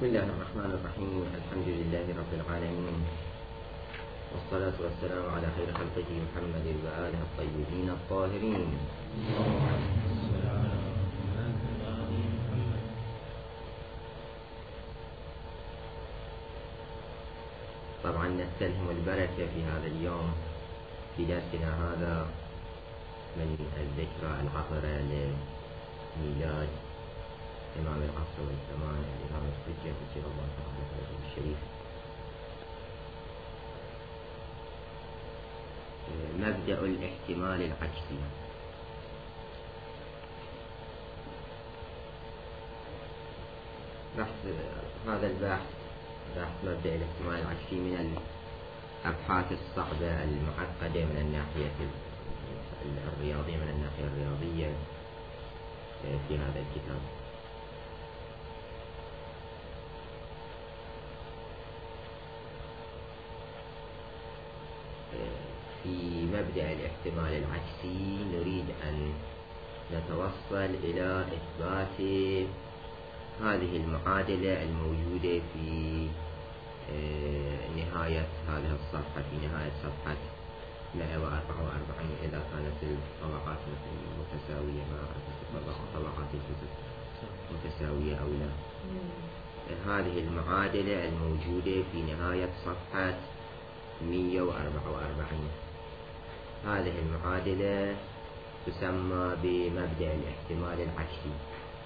بسم الله الرحمن الرحيم. الحمد لله رب العالمين، والصلاة والسلام على خير خلقه محمد وآله الطيبين الطاهرين. طبعا نستلهم البركة في هذا اليوم في درسنا هذا من الذكرى العطرة لميلاد إمام العصر والزمان الإمام الحجة ذكر الله تعالى في الرجل الشريف. مبدأ الاحتمال العكسي. هذا البحث بحث مبدأ الاحتمال العكسي من الأبحاث الصعبة المعقدة من الناحية الرياضية، من الناحية الرياضية في هذا الكتاب. في مبدأ الاحتمال العكسي نريد أن نتوصل إلى إثبات هذه المعادلة الموجودة في نهاية هذه الصفحة، في نهاية صفحة 144 إذا كانت الطبقات متساوية، ما أعرف طبقات الجزء متساوية أو لا. هذه المعادلة الموجودة في نهاية صفحة 144 هذه المعادلة تسمى بمبدأ الاحتمال العكسي.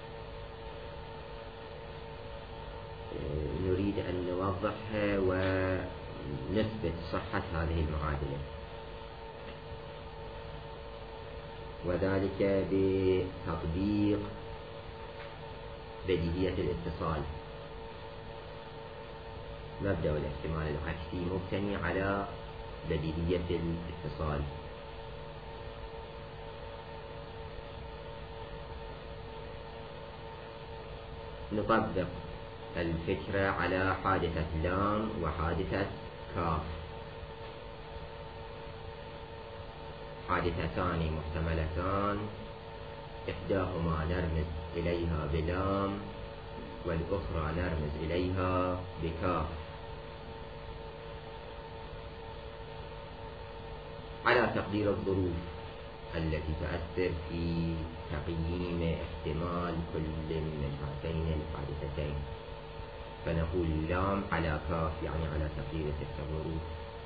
نريد أن نوضحها ونثبت صحة هذه المعادلة، وذلك بتطبيق بديهية الاتصال. مبدأ الاحتمال العكسي مبتني على بديهية الاتصال. نطبق الفكرة على حادثة لام وحادثة كاف، حادثتان محتملتان، إحداهما نرمز إليها بلام والأخرى نرمز إليها بكاف. على تقدير الظروف التي تؤثر في تقييم احتمال كل من هاتين الحادثتين، فنقول لام على كاف يعني على تقدير تلك الظروف،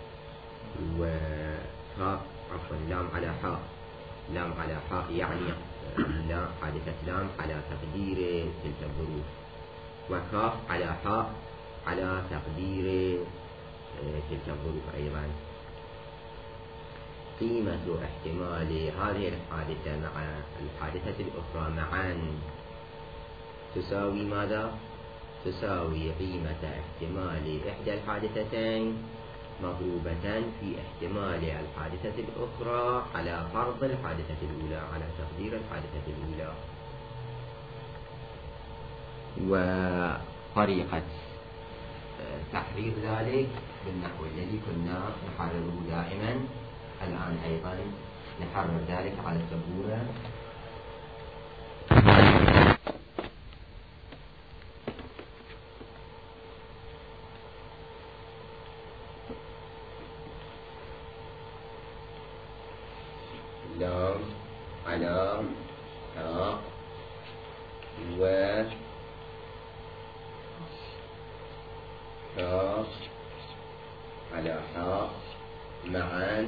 لام على حاء، لام على حاء يعني حادثة لام على تقدير تلك الظروف، وكاف على حاء على تقدير تلك الظروف أيضا. قيمة احتمال هذه الحادثة مع الحادثة الأخرى معا تساوي ماذا؟ تساوي قيمة احتمال إحدى الحادثتين مضروبة في احتمال الحادثة الأخرى على فرض الحادثة الأولى، على تقدير الحادثة الأولى. وطريقة تحرير ذلك بالنحو الذي كنا نحرره دائما، الآن أيضا نحرر ذلك على السبورة. لام على حاء و كاف على حاء معا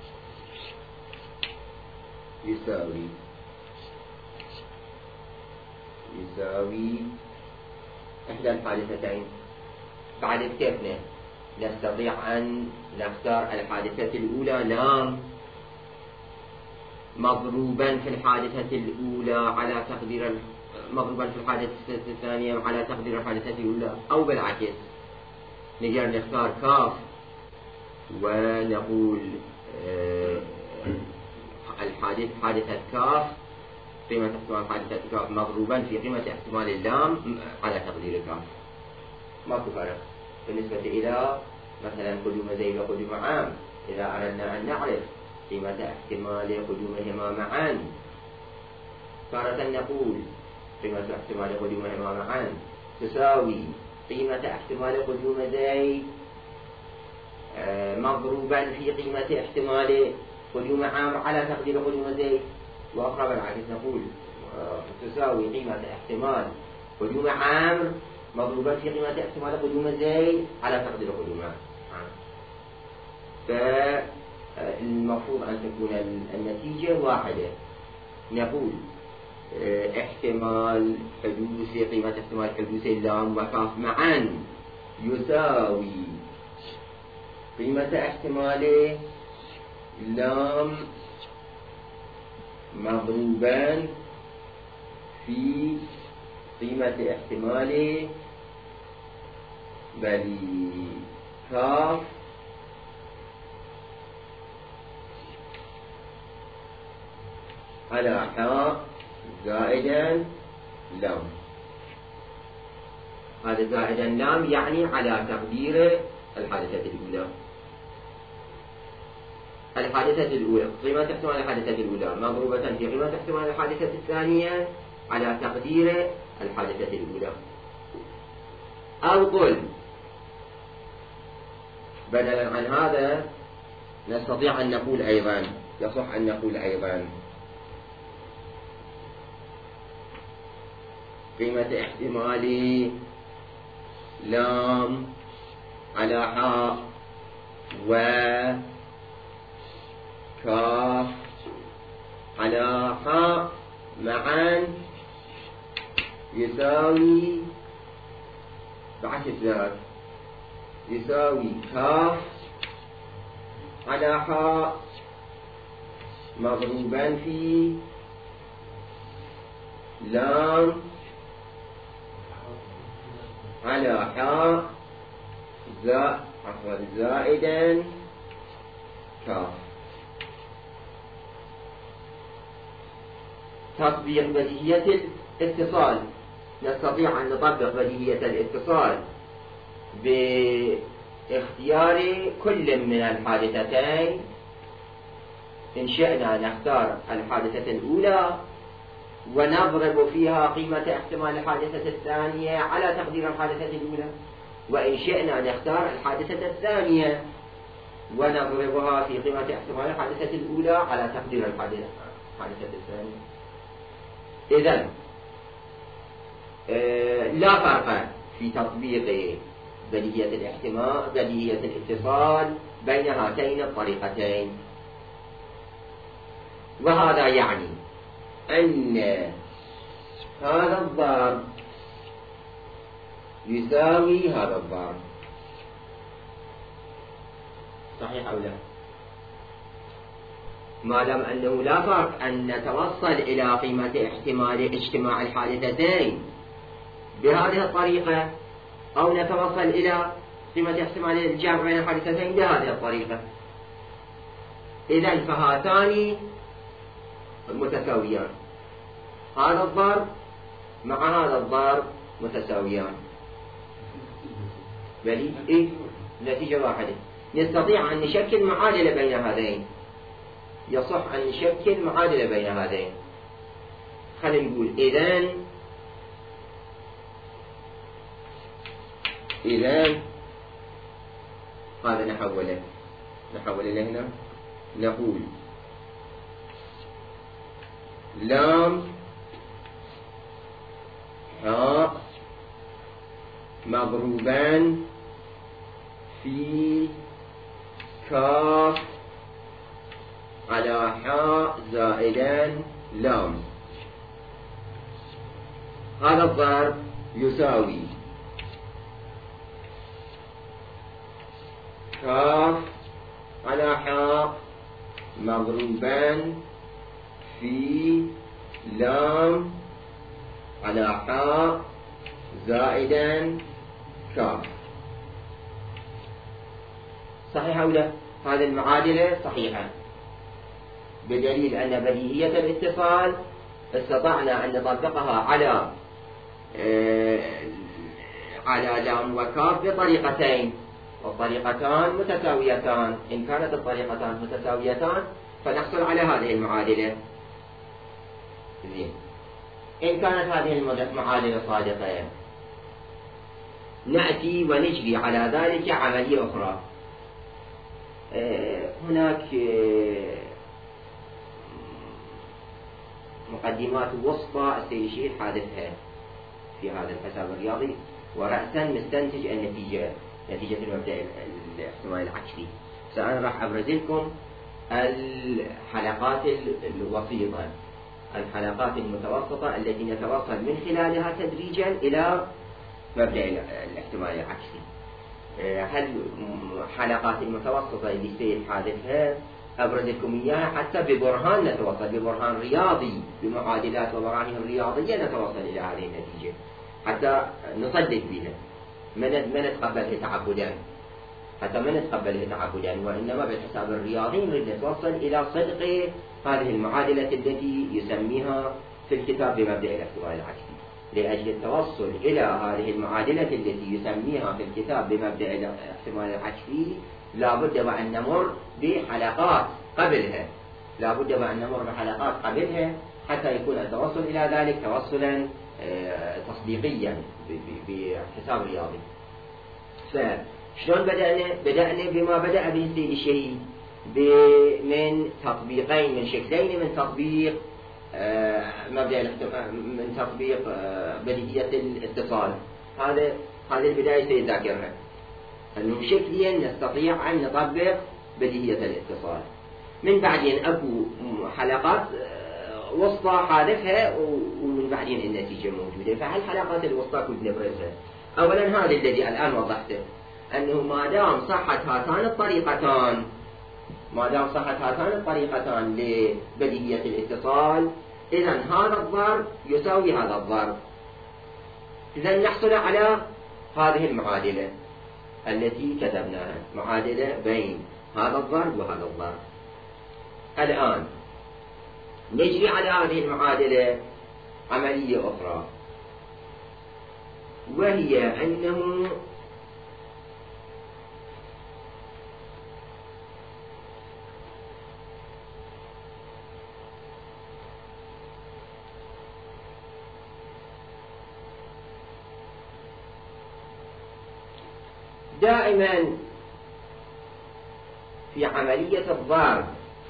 يساوي إحدى الحادثتين. بعد كيف نستطيع أن نختار الحادثة الأولى لام مضروبا في الحادثة الأولى على تقدير مضروبا في الحادثة الثانية على تقدير الحادثة الأولى، أو بالعكس نقدر نختار كاف ونقول حادثة كاف، قيمة احتمال حادثة كاف مضروبا في قيمة احتمال اللام على تقدير كاف. ماكو فرق بالنسبة إلى مثلا قدوم زيد وقدوم عام. إذا أردنا أن نعرف قيمة احتمال قدومهما معا، تارة نقول قيمة احتمال قدومهما معا تساوي قيمة احتمال قدوم زيد مضروبا في قيمة احتمال قدوم عمرو على تقدير قدوم زيد، وأخرى بالعكس نقول تساوي قيمة احتمال قدوم عمرو مضروبا في قيمة احتمال قدوم زيد على تقدير قدوم عمرو. فالمفروض أن تكون النتيجة واحدة. نقول احتمال حدوث قيمة احتمال حدوث اللام وكاف معا يساوي قيمة احتمال لام مضروبان في قيمة احتمال كاف على حاء زائدا لام. هذا زائدا لام يعني على تقدير الحادثة الأولى. الحادثة الأولى قيمة احتمال الحادثة الأولى مضروبة في قيمة احتمال الحادثة الثانية على تقدير الحادثة الأولى. أو قل بدلا عن هذا نستطيع أن نقول أيضا، يصح أن نقول أيضا قيمة احتمال لام على حاء وكاف على حاء معا يساوي بعكس ذلك يساوي كاف على حاء مضروبا في لام على حاء زائدا كاف. تطبيق بديهية الاتصال. نستطيع أن نطبق بديهية الاتصال باختيار كل من الحادثتين. إن شئنا نختار الحادثة الأولى ونضرب فيها قيمة احتمال الحادثة الثانية على تقدير الحادثة الأولى، وإن شئنا نختار الحادثة الثانية ونضربها في قيمة احتمال الحادثة الأولى على تقدير الحادثة الثانية. إذن لا فرق في تطبيق بديهية الاحتمال بديهية الاتصال بين هاتين الطريقتين. وهذا يعني أن هذا الضرب يساوي هذا الضرب. صحيح أو لا؟ ما دام أنه لا فرق أن نتوصل إلى قيمة احتمال اجتماع الحادثتين بهذه الطريقة أو نتوصل إلى قيمة احتمال الجمع بين الحادثتين بهذه الطريقة، إذن فهاتان متساويان. هذا الضرب مع هذا الضرب متساويان، بل نتيجة واحدة. نستطيع أن نشكل معادلة بين هذين، يصح أن نشكل معادلة بين هذين. خلينا نقول إذن هذا نحوله هنا. نقول لام حاء مضروبان في كاف على حاء زائدان لام. هذا الضرب يساوي كاف على حاء مضروبان في لام على حاء زائدا كاف. صحيح أو لا؟ هذه المعادلة صحيحة، بدليل أن بديهية الاتصال استطعنا أن نطبقها على لام وكاف بطريقتين، والطريقتان متساويتان. إن كانت الطريقتان متساويتان فنحصل على هذه المعادلة. زين. إن كانت هذه المعادلة صادقة نأتي ونجري على ذلك عملية أخرى. هناك مقدمات وسطى السيد الشهيد حادثها في هذا الحساب الرياضي، ورأسا مستنتج النتيجة، نتيجة المبدأ الاحتمالي العكسي. فأنا راح أبرز لكم الحلقات الوسيطة، الحلقات المتوسطة التي نتوصل من خلالها تدريجا إلى مبدأ الاحتمال العكسي. هل حلقات المتوسطة اللي السيد حادثها أبرز لكم إياها حتى ببرهان نتوصل، ببرهان رياضي، بمعادلات وبراهين رياضية نتوصل إلى هذه النتيجة حتى نصدق بها، ما نتقبلها تعبدا، حتى ما نتقبلها تعبدا، وإنما بالحساب الرياضي نريد نتوصل إلى صدق هذه المعادلة التي يسميها في الكتاب بمبدأ الاحتمال العكسي. لأجل التوصل إلى هذه المعادلة التي يسميها في الكتاب بمبدأ الاحتمال العكسي لابد وأن نمر بحلقات قبلها، لابد وأن نمر بحلقات قبلها حتى يكون التوصل إلى ذلك توصلا تصديقيا بحساب رياضي. فشلون بدأنا بما بدأ به السيد الشهيد، من تطبيقين، من شكلين من تطبيق مبدأ من تطبيق بديهية الاتصال. هذه البداية سيذاكرها، أنه شكليا نستطيع أن نطبق بديهية الاتصال. من بعدين أكو حلقات وسطى حادثها، ومن بعدين النتيجة موجودة. فهالحلقات الوسطى كنت نبرزها. أولا هذا الذي الآن وضحته، أنه ما دام صحت هاتان الطريقتان لبديهية الاتصال، إذن هذا الضرب يساوي هذا الضرب. إذن نحصل على هذه المعادلة التي كتبناها، معادلة بين هذا الضرب وهذا الضرب. الآن نجري على هذه المعادلة عملية أخرى، وهي أنه دائما في عملية الضرب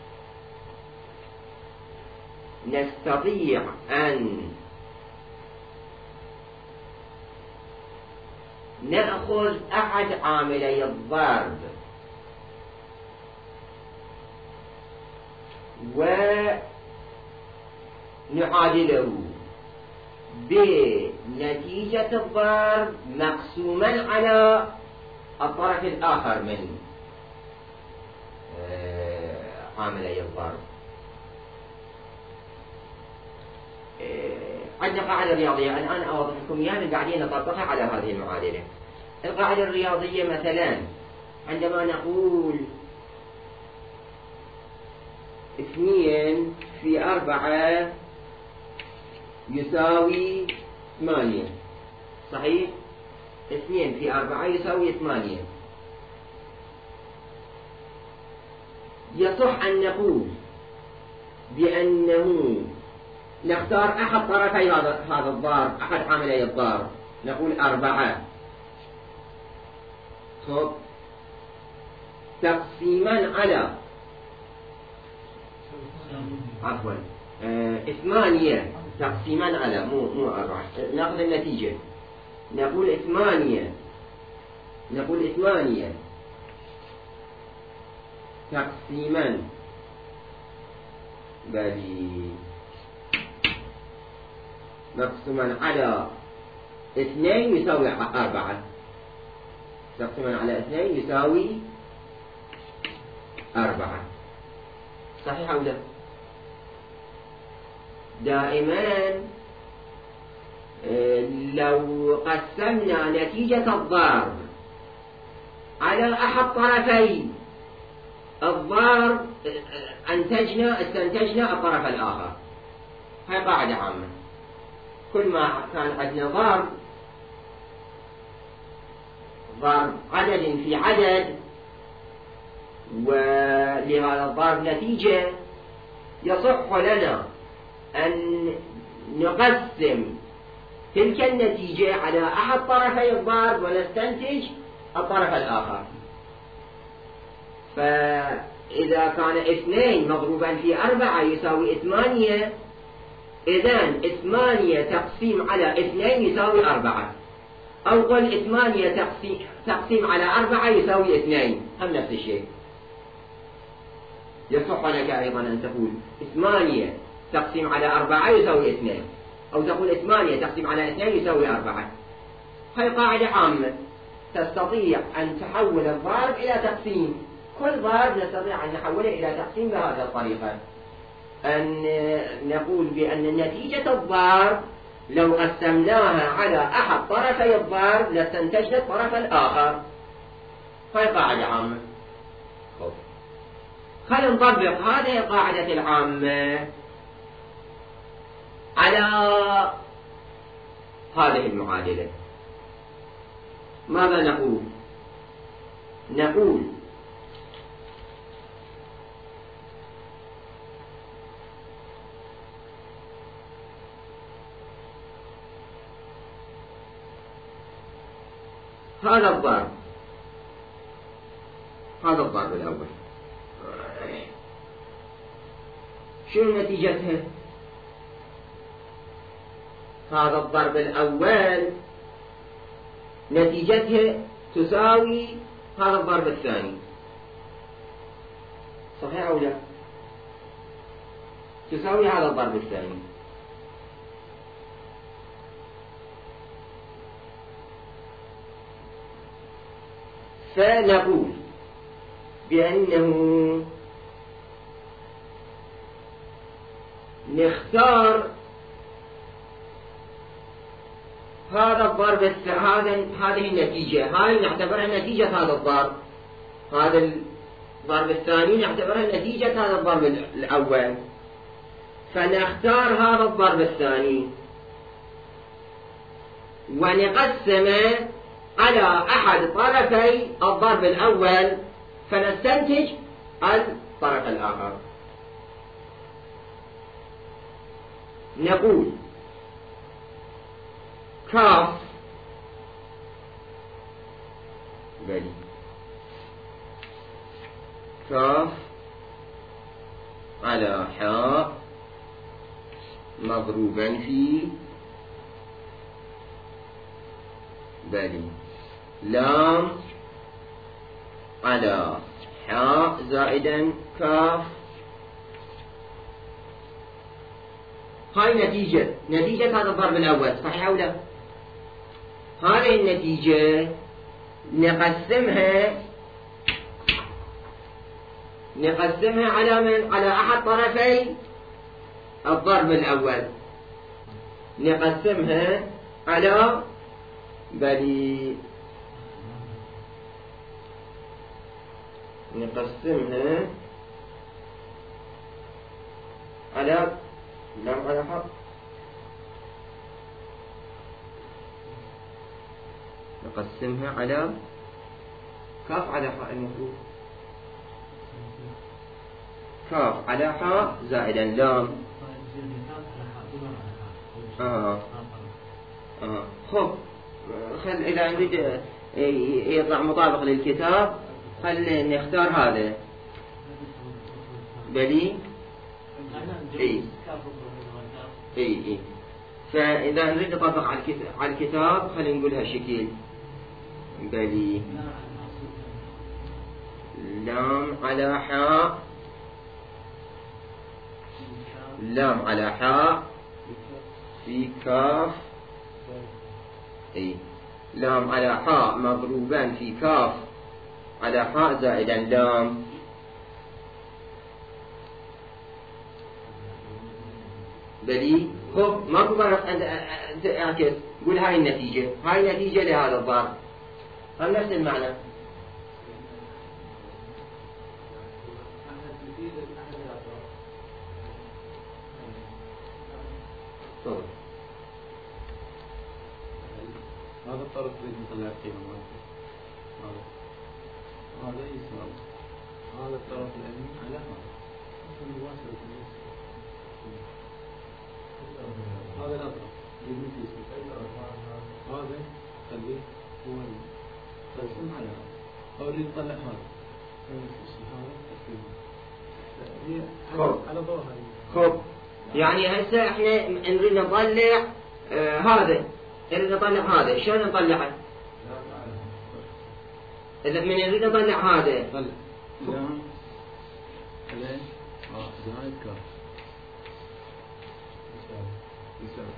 نستطيع أن نأخذ أحد عاملي الضرب ونعادله بنتيجة الضرب مقسوما على الطرف الآخر من عاملي الضرب. عندنا قاعدة رياضية الآن أوضح لكم إياها، من بعدين نطبقها على هذه المعادلة. القاعدة الرياضية مثلا عندما نقول 2 في 4 يساوي 8، صحيح؟ 2 في 4 يساوي 8. يصح أن نقول بأنه نختار أحد طرفي هذا الضرب، أحد عاملي الضرب، نقول 4 تقسيما على 8 تقسيما على مو 4. نأخذ النتيجة، نقول 8 تقسيما مقسوما على 2 يساوي 4. تقسيما على 2 يساوي 4. صحيح أو لا؟ دائما لو قسمنا نتيجة الضرب على أحد طرفي الضرب استنتجنا الطرف الآخر. هاي قاعدة عامة. كل ما كان عندنا ضرب عدد في عدد، ولهذا الضرب نتيجة، يصح لنا أن نقسم تلك النتيجة على أحد طرفي الضرب ونستنتج الطرف الآخر. فإذا كان 2 مضروبا في 4 يساوي 8، إذن 8 تقسيم على 2 يساوي 4، أو قل 8 تقسيم على 4 يساوي 2، هم نفس الشيء. يصح لك أيضا أن تقول 8 تقسيم على 4 يساوي 2، أو تقول 8 تقسيم على 2 يساوي 4. هاي قاعدة عامة تستطيع أن تحول الضرب إلى تقسيم. كل ضرب نستطيع أن نحوله إلى تقسيم بهذه الطريقة، أن نقول بأن نتيجة الضرب لو قسمناها على أحد طرفي الضرب لاستنتجنا الطرف الآخر. هاي قاعدة عامة. خلينا نطبق هذه القاعدة العامة على هذه المعادلة. ماذا نقول؟ نقول هذا الضرب الأول شنو نتيجته؟ هذا الضرب الأول نتيجته تساوي هذا الضرب الثاني، صحيح أو لا؟ تساوي هذا الضرب الثاني. فنقول بأنه نختار هذا الضرب هذه النتيجة، هاي نعتبرها نتيجة هذا الضرب، هذا الضرب الثاني نعتبرها نتيجة هذا الضرب الأول. فنختار هذا الضرب الثاني ونقسمه على أحد طرفي الضرب الأول فنستنتج الطرف الآخر. نقول كاف على حاء مضروبا في لام على حاء زائدا كاف. هاي نتيجة هذا الضرب الأول، صحيح أو لا؟ هذه النتيجة نقسمها على من؟ على أحد طرفي الضرب الأول. نقسمها على نقسمها على لام على حاء، نقسمها على كاف على حاء، المفروض كاف على حاء زائدا لام. خب خل إذا نريد يطلع مطابق للكتاب خل نختار هذا اي فإذا نريد نطبق على الكتاب خلينا نقول هالشكل لام على حاء، لام على حاء في كاف، لام على حاء مضروبان في كاف على حاء زائدا لام. خب ماكو فرق انت اعكس قول هاي النتيجة لهذا الضرب، هل نفس المعنى؟ هذا الطرف اللي نطلع قيمة هذا يساوي هذا الطرف اليمين على هذا الأطراف هذا خليه هو القسم على هذا، أو اللي يطلع هذا هذا على ظهر. خب يعني هسه احنا نريد نطلع هذا، نريد نطلع هذا، شلون نطلعه؟ إذا من نريد نطلع هذا طلع لام عليه زائد كاف يساوي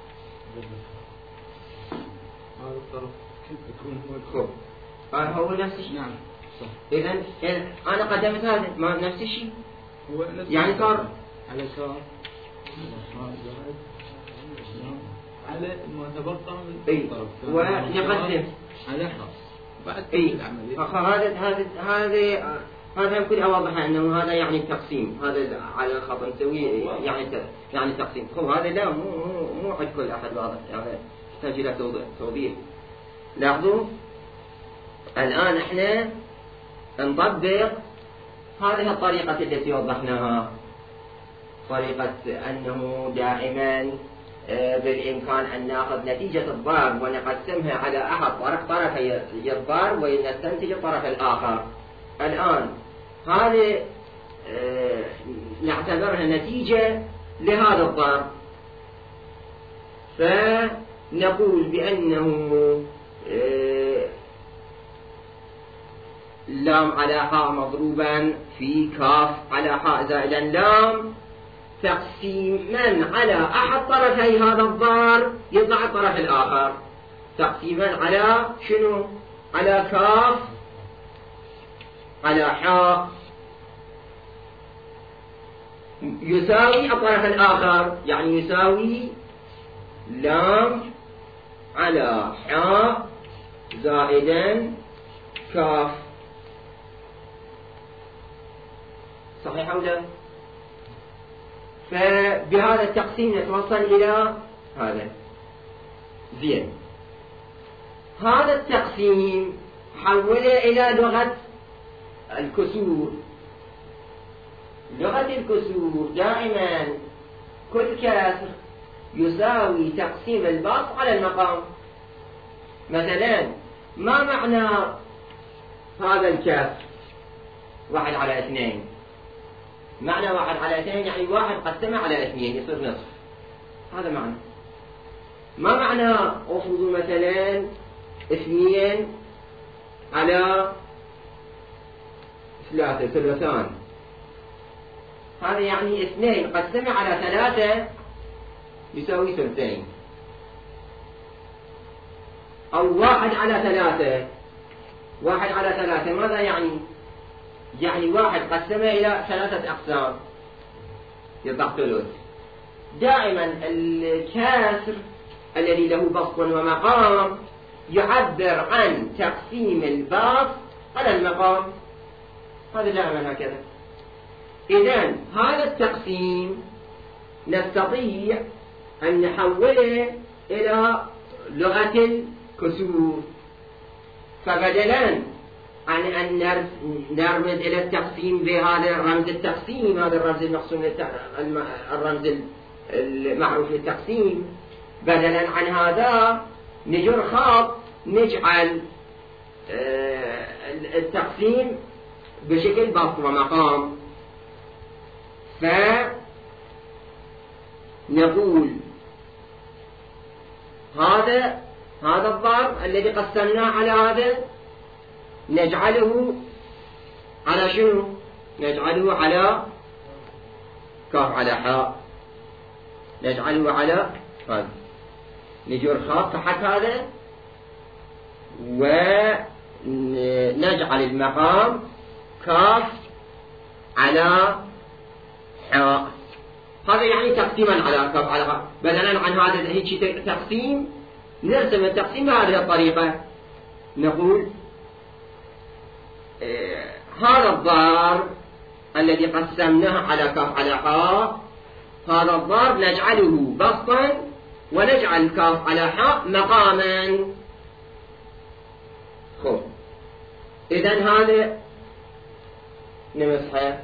هذا الطرف كيف يكون هو خب هو نفس الشيء. نعم صح. إذا أنا قدمت هذا ما نفس الشيء، هو نفس يعني صار على كاف زائد على ما تبقى من الطرف ونقدم على حاء بعد هذا يمكن أوضح أنه هذا يعني التقسيم، هذا على الخط نسويه يعني التقسيم. هو هذا لا مو عند كل أحد واضح، يعني يحتاج إلى توضيح. لاحظوا الآن احنا نطبق هذه الطريقة التي وضحناها، طريقة أنه دائما بالإمكان أن نأخذ نتيجة الضرب ونقسمها على أحد طرفي الضرب ونستنتج الطرف الآخر. الآن هذه نعتبرها نتيجة لهذا الضرب، فنقول بأنه لام على حاء مضروبا في كاف على حاء زائدا لام تقسيما على أحد طرفي هذا الضرب يطلع الطرف الآخر، تقسيما على شنو؟ على كاف على حاء يساوي الطرف الآخر، يعني يساوي لام على حاء زائدا كاف. صحيح أو لا؟ فبهذا التقسيم نتوصل إلى هذا. زين، هذا التقسيم حوله إلى لغة الكسور. لغة الكسور دائما كل كسر يساوي تقسيم البسط على المقام. مثلا ما معنى هذا الكسر 1/2؟ معنى 1/2 يعني 1 قسمه على 2 يصير نصف، هذا معنى. ما معنى افرضوا مثلا 2 على 3 ثلثان؟ هذا يعني 2 قسمه على 3 يساوي ثلثين. أو 1/3، 1/3 ماذا يعني؟ يعني 1 قسمه إلى 3 أقسام يطلع ثلث. دائما الكسر الذي له بسط ومقام يعبر عن تقسيم البسط على المقام، هذا دائما هكذا. إذن هذا التقسيم نستطيع أن نحوله إلى لغة الكسور، فبدلا عن أن نرمز إلى التقسيم بهذا الرمز التقسيم، هذا الرمز المقسوم الرمز المعروف للتقسيم، بدلا عن هذا نجر خط نجعل التقسيم بشكل بسط ومقام. فنقول هذا الضرب الذي قسمناه على هذا نجعله على شنو؟ نجعله على كاف على حاء، نجعله على هذا، نجر خط تحت هذا ونجعل المقام كاف على حاء. هذا يعني تقسيما على كاف على حاء، بدلا عن هذا هيك تقسيم نرسم التقسيم بهذه الطريقة. نقول هذا الضرب الذي قسمناه على كاف على حاء، هذا الضرب نجعله بسطا ونجعل كاف على حاء مقاما. خب إذن هذا نمسحه،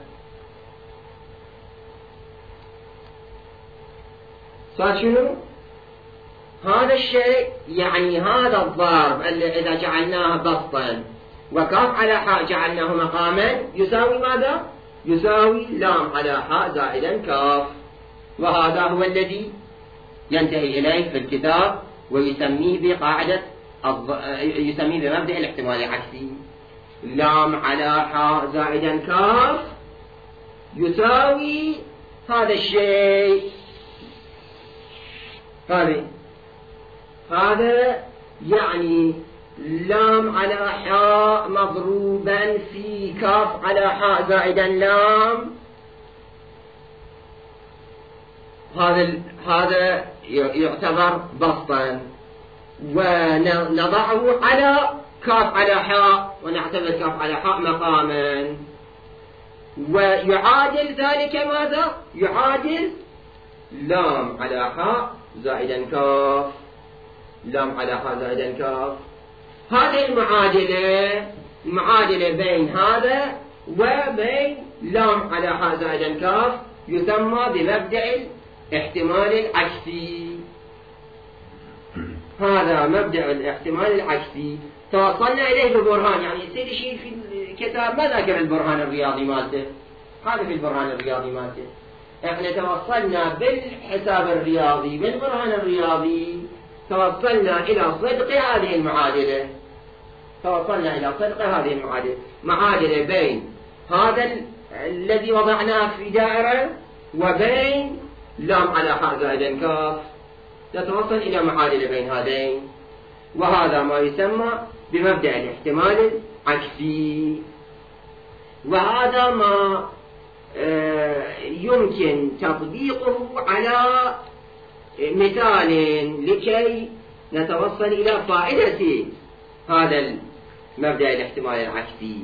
صار شنو؟ هذا الشيء يعني هذا الضرب اللي إذا جعلناه بسطا وكاف على حاء جعلناه مقاما يساوي ماذا؟ يساوي لام على حاء زائدا كاف. وهذا هو الذي ينتهي إليه في الكتاب ويسميه بقاعدة يسميه بمبدأ الاحتمال العكسي. لام على حاء زائدا كاف يساوي هذا الشيء. هذا يعني لام على حاء مضروبا في كاف على حاء زائدا لام. هذا يعتبر بسطا، ونضعه على كاف على حاء ونعتبر كاف على حاء مقاما. ويعادل ذلك ماذا؟ يعادل لام على حاء زائدا كاف. لام على حاء زائدا كاف. هذه المعادلة بين هذا وبين لام على حاء زائدا كاف يسمى بمبدأ الاحتمال العكسي. هذا مبدأ الاحتمال العكسي توصلنا إليه ببرهان. يعني يصير شيء في الكتاب ما ذاكر البرهان الرياضي مالته، هذا في البرهان الرياضي مالته. احنا توصلنا بالحساب الرياضي بالبرهان الرياضي توصلنا إلى صدق هذه المعادلة. معادلة بين هذا الذي وضعناه في دائرة وبين لام على حاء زائدا كاف. نتوصل إلى معادلة بين هذين، وهذا ما يسمى بمبدأ الاحتمال العكسي. وهذا ما يمكن تطبيقه على مثال لكي نتوصل إلى فائدة هذا المبدأ الاحتمال العكسي.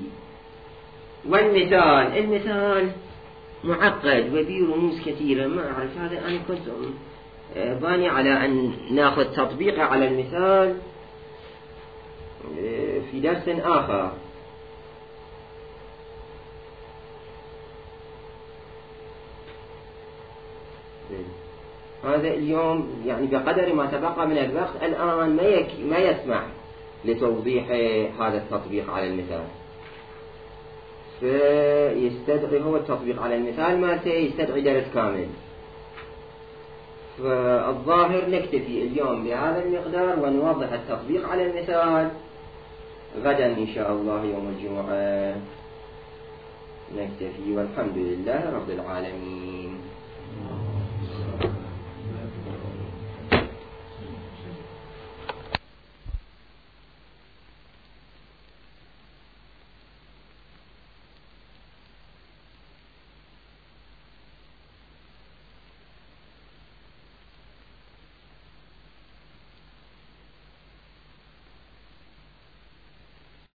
المثال معقد وبيه رموز كثيرة، ما أعرف. هذا أنا كنت باني على أن نأخذ تطبيقه على المثال في درس آخر. هذا اليوم يعني بقدر ما تبقى من الوقت الآن ما يسمح لتوضيح هذا التطبيق على المثال، فيستدعي هو التطبيق على المثال ما يستدعي درس كامل. فالظاهر نكتفي اليوم بهذا المقدار ونوضح التطبيق على المثال. غدا إن شاء الله يوم الجمعة نكتفي، والحمد لله رب العالمين.